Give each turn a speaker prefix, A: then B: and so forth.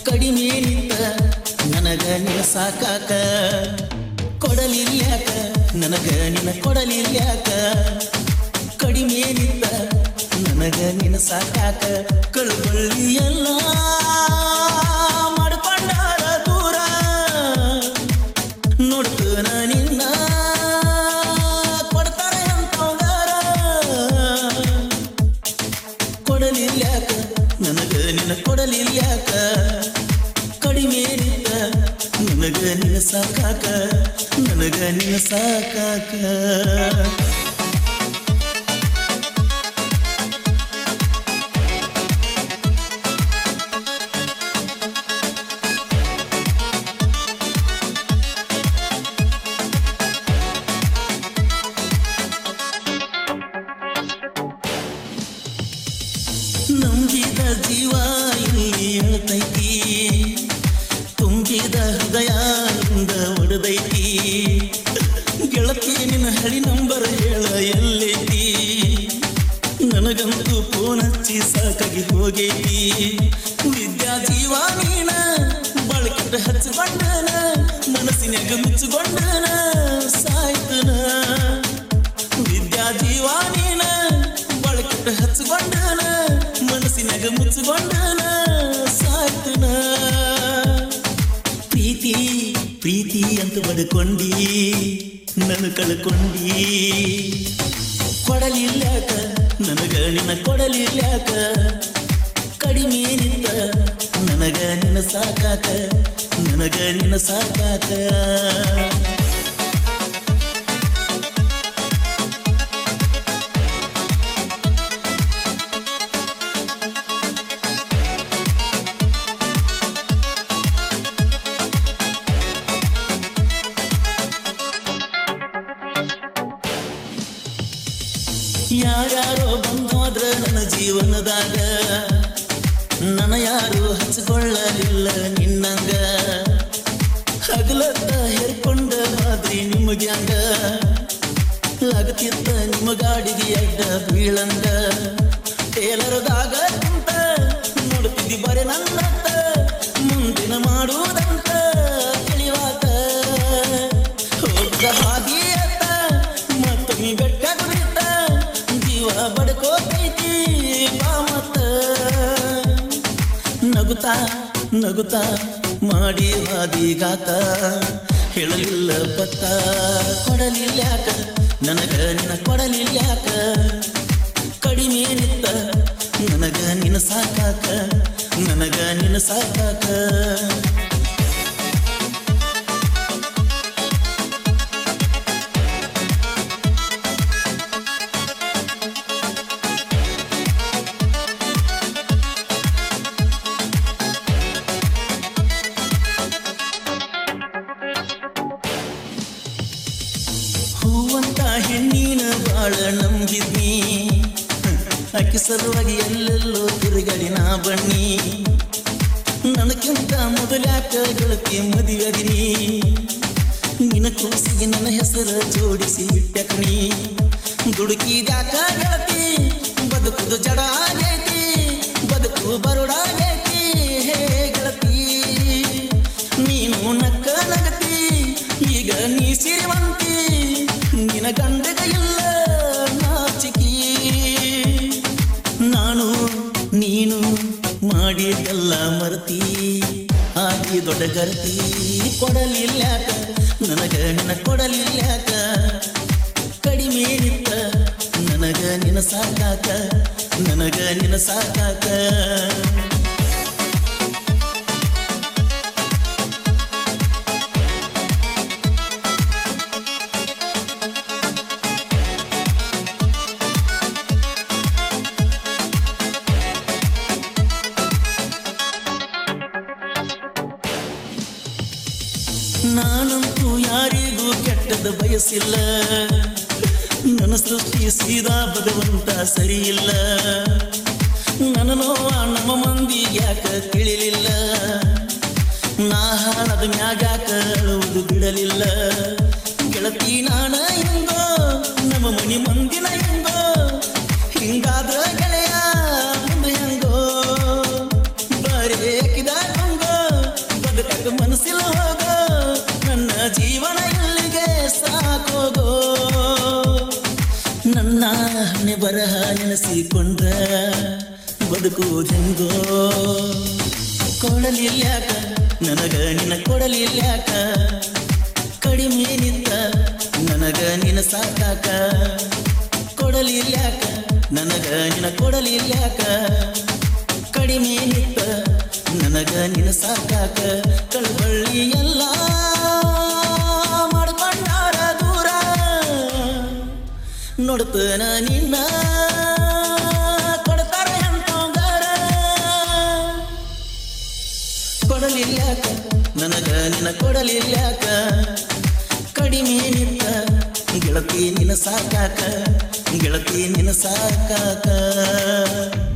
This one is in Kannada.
A: ಕಡಿಮೆ ನಿಂತ ನನಗ ನಿನ ಸಾಕಾಕ ಕೊಡಲಿಲ್ಯಾಕ ನನಗ ನಿನ ಕೊಡಲಿಲ್ಯಾಕ ಕಡಿಮೆ ನಿಂತ ನನಗ ನಿನ ಸಾಕಾಕ ಕಳುಬಳ್ಳಿ ಎಲ್ಲ ಮಾಡ್ಕೊಂಡಾರ ದೂರ ನೋಡ್ತನ ನಿನ್ನ ಕೊಡ್ತಾರೆ ಅಂತವಗಾರ ಕೊಡಲಿಲ್ಯಾಕ ನನಗ ನಿನ ಕೊಡಲಿಲ್ಯಾಕ ಕಡಿಮೆ ನಿಂತ ನನಗ ನಿನ ಸಾಕಾಕ ನನಗ ನಿನ ಸಾಕಾಕ ನಂಬಿದ ಜೀವ ಇಲ್ಲಿ ಹೇಳ್ತೈತಿ ತುಂಬಿದ ಹೃದಯ ಇಂದ ಒಡದೈತಿ ಗೆಳತಿ ನಿನ್ನ ಹಳಿ ನಂಬರ್ ಹೇಳ ಎಲ್ಲೈತಿ ನನಗಂತೂ ಫೋನ್ ಹಚ್ಚಿ ಸಾಕಾಗಿ ಹೋಗೈತಿ ವಿದ್ಯಾ ಜೀವ ನೀನ ಬಳಕೆಟ್ಟ ಹಚ್ಚಿಕೊಂಡನ ಮನಸ್ಸಿನಾಗ ಮುಚ್ಚಿಕೊಂಡನ ಸಾಯ್ತನ ವಿದ್ಯಾ ಜೀವ ನೀನ ಬಳಕೆಟ್ಟ ಹಚ್ಚಿಕೊಂಡನ ಮನಸ್ಸಿನಾಗ ಮುಚ್ಚಿಕೊಂಡನ ಸಾಯ್ತನ ಪ್ರೀತಿ ಪ್ರೀತಿ ಅಂತ ಬಡ್ಕೊಂಡಿ ನನ್ನ ಕಳ್ಕೊಂಡಿ ಕೊಡಲಿಲ್ಯಾಕ ನನಗ ನಿನ್ನ ಕೊಡಲಿಲ್ಯಾಕ ಕಡಿಮೆ ನಿಂತ ನನಗ ನಿನ್ನ ಸಾಕಾಕ ನನಗ ನಿನ್ನ ಸಾಕಾಕ ಯಾರ್ಯಾರೋ ಬಂದೋದ್ರ ನನ್ನ ಜೀವನದಾಗ ನನ್ನ ಯಾರು ಹಚ್ಚಿಕೊಳ್ಳಲಿಲ್ಲ ನಿನ್ನಂಗ ಹಗಲತ್ತ ಹೇರ್ಕೊಂಡ ಮಾದ್ರಿ ನಿಮಗ್ಯಾಂಗ ಆಗತಿತ್ತ ನಿಮ್ಮ ಗಾಡಿಗೆ ಅಡ್ಡ ಬೀಳಂಗ ಟೇಲರ್ದಾಗ ಕುಂತ ನೋಡ್ತಿದ್ದಿ ಬರೆ ನನ್ನತ್ತ ಮುಂದಿನ ಮಾಡುವುದಂತ ತಿಳಿವಾತ ಹೋಗ ಹಾದಿಯತ್ತ ಮತ್ತೊಮ್ಮೆ ಬೆಟ್ಟ ಬಡ್ಕೋತೈತಿ ಬಾಮತ್ತ ನಗುತ್ತಾ ನಗುತ್ತಾ ಮಾಡಿ ಹಾದಿಗಾತ ಹೇಳಲಿಲ್ಲ ಬತ್ತ ಕೊಡಲಿಲ್ಯಾಕ ನನಗ ನಿನ್ನ ಕೊಡಲಿಲ್ಯಾಕ ಕಡಿಮೆ ನಿಂತ ನನಗ ನಿನ್ನ ಸಾಕಾಕ ನನಗ ನಿನ್ನ ಸಾಕಾಕ ಹೂವಂತ ಹೆಣ್ಣಿನ ಬಾಳ ನಂಬಿದ್ನಿ ಅಕ್ಕಿ ಸಲುವಾಗಿ ಎಲ್ಲೆಲ್ಲೋ ತಿರುಗಡಿ ನಾ ಬನ್ನಿ ನನಗಿಂತ ಮೊದಲ್ಯಾಕ ಗೆಳತಿ ಮದುವೆದಿನಿ ನಿನ್ನ ಕೂಸಿಗೆ ನನ್ನ ಹೆಸರು ಜೋಡಿಸಿ ಬಿಟ್ಟಕಣಿ ದುಡುಕಿದ್ಯಾಕ ಗೆಳತಿ ಬದುಕುದು ಜಡ ಆಗೈತಿ ಬದುಕು ಬರುಡಾಗೈತಿ ಹೇ ಗೆಳತಿ ನೀನು ನಕ್ಕ ನಗತಿ ಈಗ ನೀ ಸಿರಿವಂತಿ ನಿನ ಗಂಡಗ ಇಲ್ಲ ನಾಚಿಕಿ ನಾನು ನೀನು ಮಾಡಿದೆಲ್ಲ ಮರ್ತಿ ಆಗಿ ದೊಡ್ಡ ಗರ್ತಿ ಕೊಡಲಿಲ್ಯಾಕ ನನಗ ನಿನ್ನ ಕೊಡಲಿಲ್ಯಾಕ ಕಡಿಮೆ ನಿಂತ ನನಗ ನಿನ್ನ ಸಾಕಾಕ ನನಗ ನಿನ್ನ ಸಾಕಾಕ ನಾನಂತೂ ಯಾರಿಗೂ ಕೆಟ್ಟದ ಬಯಸಿಲ್ಲ ನನ್ನ ಸೃಷ್ಟಿ ಸೀದಾ ಭಗವಂತ ಸರಿಯಿಲ್ಲ ನನ್ನ ನೋವ ನಮ್ಮ ಮಂದಿ ಯಾಕ ತಿಳಿಲಿಲ್ಲ ನಾ ಹಾಳದ ಮ್ಯಾಗಾಕ ಅಳುವುದು ಬಿಡಲಿಲ್ಲ ಗೆಳತಿ ನಾನ ಹೆಂಗೋ ನಮ್ಮ ಮನಿ ಮಂದಿನ ಹೆಂಗೋ ಹಿಂಗಾದ್ರ ಗೆಳೆಯ ಮುಂದೆ ಹೆಂಗೋ ಬರೇಕಿದ ಹೆಂಗೋ ಮನಸ್ಸಿಲ್ಲ ಹೋಗೋ ನನ್ನ ಜೀವನ ಇಲ್ಲಿಗೆ ಸಾಕೋಗೋ ನನ್ನ ಹಣೆ ಬರಹ ನೆನೆಸಿಕೊಂಡ ಬದುಕುವುದೆಂಗೋ ಕೊಡಲಿಲ್ಯಾಕ ನನಗ ನಿನ್ನ ಕೊಡಲಿಲ್ಯಾಕ ಕಡಿಮೆ ನಿಂತ ನನಗ ನಿನ್ನ ಸಾಕಾಕ ಕೊಡಲಿಲ್ಯಾಕ ನನಗ ನಿನ್ನ ಕೊಡಲಿಲ್ಯಾಕ ಕಡಿಮೆ ನಿಂತ ನನಗ ನಿನ್ನ ಸಾಕಾಕ ಕಳಬಳ್ಳಿ ಎಲ್ಲ ಮಾಡ್ಕೊಂಡಾರ ದೂರ ನೋಡ್ತೇನ ನಿನ್ನ ಕೊಡ್ತಾರ ಎಂತಂಗಾರ ಕೊಡಲಿಲ್ಯಾಕ ನನಗ ನಿನ್ನ ಕೊಡಲಿಲ್ಯಾಕ ಕಡಿಮೆ ನಿಂತ ಗೆಳತಿ ನಿನ್ನ ಸಾಕಾಕ ಗೆಳತಿ ನಿನ್ನ ಸಾಕಾಕ